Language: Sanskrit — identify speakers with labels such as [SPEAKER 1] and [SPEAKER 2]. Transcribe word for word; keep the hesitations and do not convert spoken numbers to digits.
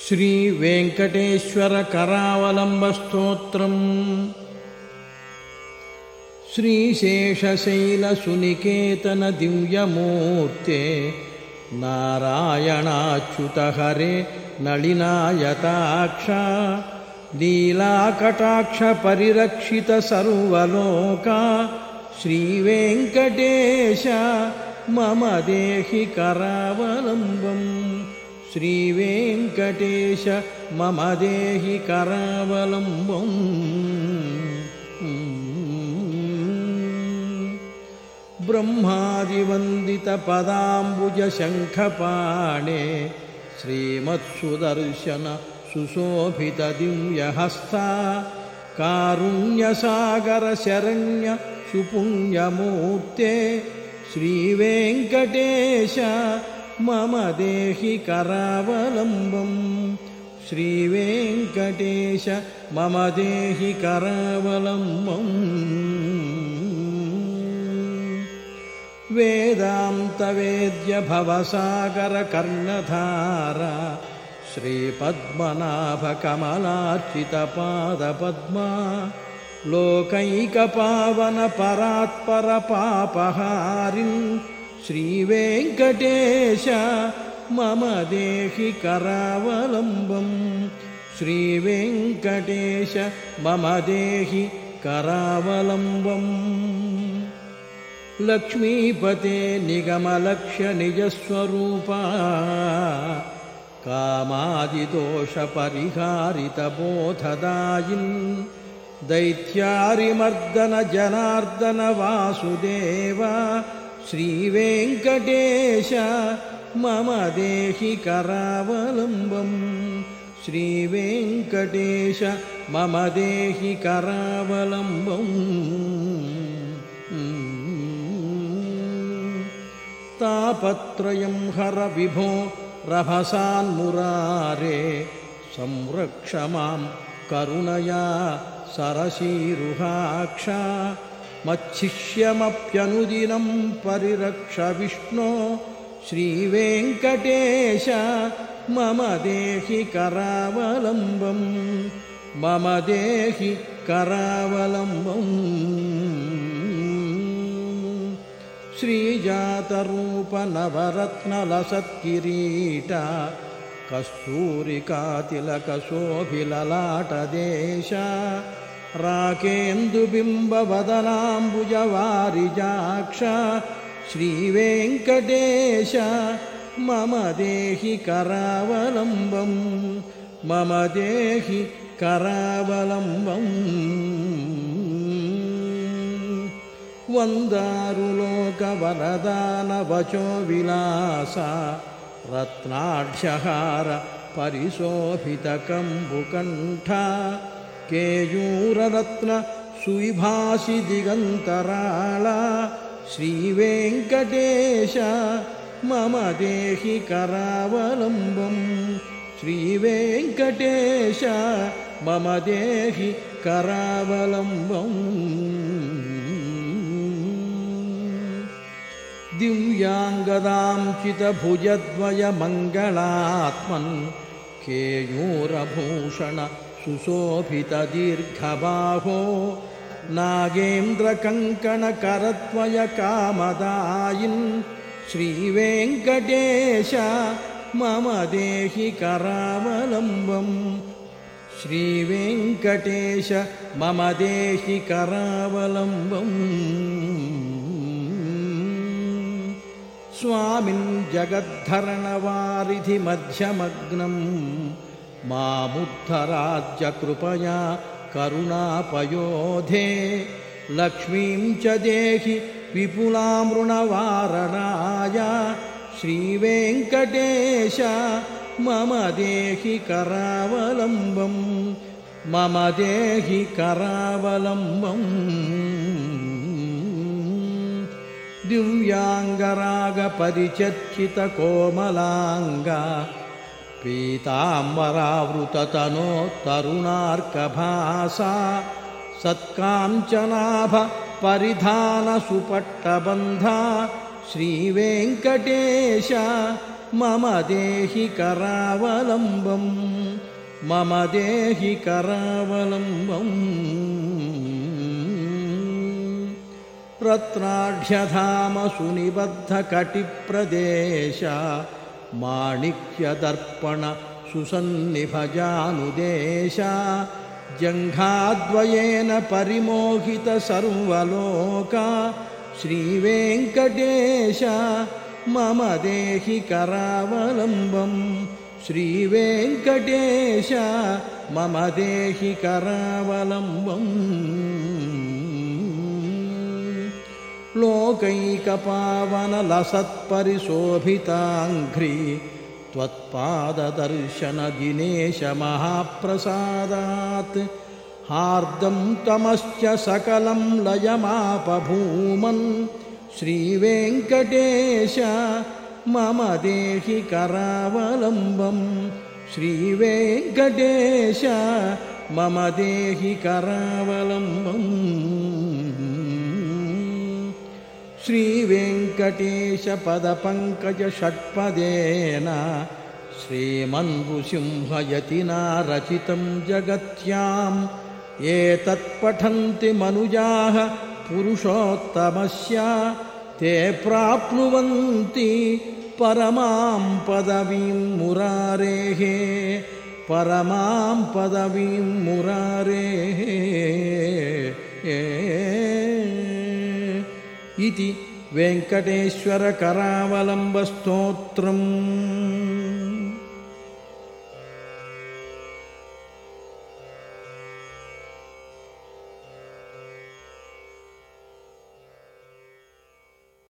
[SPEAKER 1] श्री वेंकटेश्वर करावलंब स्तोत्रम्। श्रीशेषशैल सुनिकेतन दिव्यमूर्ते नारायणाच्युत हरे नलिनायताक्ष लीलाकटाक्ष परिरक्षित सर्वलोका श्रीवेंकटेश मम देहि करावलम्बम्। श्रीवेंकटेश मम देहि करावलम्बम्। ब्रह्मादिवन्दित पदाम्बुज शङ्खपाणे श्रीमत्सुदर्शन सुशोभित दिव्यहस्ता कारुण्यसागर शरण्य सुपुण्यमूर्ते श्रीवेंकटेश मम देहि करावलम्बम्। श्रीवेंकटेश मम देहि करावलम्बम्। वेदान्तवेद्य भवसागर कर्णधारा श्रीपद्मनाभ कमलार्चित पादपद्मा लोकैकपावन परात्पर पापहारिन् श्रीवेंकटेश मम देहि करावलम्बम्। श्रीवेंकटेश मम देहि करावलम्बम्। लक्ष्मीपते निगमलक्ष्य निजस्वरूपा कामादिदोषपरिहारित बोधदायिन् दैत्यारिमर्दन जनार्दन वासुदेव श्रीवेंकटेश मम देहि करावलम्बम्। श्रीवेंकटेश मम देहि करावलम्बम्। तापत्रयं हर विभो रभसान्मुरारे संरक्ष मां करुणया सरसीरुहाक्ष मच्छिष्यमप्यनुदिनं परिरक्ष विष्णो श्रीवेंकटेश मम देहि करावलम्बम्। मम देहि करावलम्बम्। श्रीजातरूप नवरत्नलसत्किरीट कस्तूरिकातिलकशोभिललाटदेश राकेन्दुबिम्बवदनाम्बुजवारिजाक्ष श्रीवेंकटेश मम देहि करावलम्बम्। मम देहि करावलम्बम्। वन्दारुलोकवरदानवचो विलास रत्नाढ्यहार परिशोभितकम्बुकण्ठ केयूररत्न सुविभासि दिगन्तराळा श्रीवेंकटेश मम देहि करावलम्बम्। श्रीवेंकटेश मम देहि करावलम्बम्। दिव्यांगदांचितभुजद्वय मङ्गलात्मन् केयूरभूषण सुशोभित दीर्घबाहो नागेन्द्रकङ्कणकरद्वय कामदायिन् श्रीवेंकटेश मम देहि करावलम्बम्। श्रीवेंकटेश मम देहि करावलम्बम्। स्वामिन् जगद्धरणवारिधि मध्यमग्नं मामुद्धराज्य कृपया करुणापयोधे लक्ष्मीं च देहि विपुलामृणवारणाय श्रीवेंकटेश मम देहि करावलम्बम्। मम देहि करावलम्बम्। दिव्यांगराग परिचर्चित कोमलांग पीताम्बरावृततनो तरुणार्कभासा सत्काञ्चनाभ परिधान सुपट्टबन्धा श्रीवेङ्कटेश मम देहि करावलम्बम् मम देहि करावलम्बम् रत्नाढ्यधाम सुनिबद्धकटिप्रदेश माणिक्यदर्पण सुसन्निभजानुदेश जङ्घाद्वयेन परिमोहित सर्वलोका श्रीवेङ्कटेश मम देहि करावलम्बम् श्रीवेङ्कटेश मम देहि करावलम्बम् लोकैकपावनलसत्परिशोभिताङ्घ्रि त्वत्पाददर्शन दिनेश महाप्रसादात् हार्दं तमश्च सकलं लयमापभूमन् श्रीवेङ्कटेश मम देहि करावलम्बम् श्रीवेङ्कटेश मम देहि करावलम्बम् श्रीवेङ्कटेश पदपङ्कज षट्पदेन श्रीमन्नृसिंहयतिना रचितं जगत्याम् एतत्पठन्ति मनुजाः पुरुषोत्तमस्य ते प्राप्नुवन्ति परमां पदवीं मुरारेः परमां पदवीं मुरारेः इति वेङ्कटेश्वर करावलम्बस्तोत्रम्।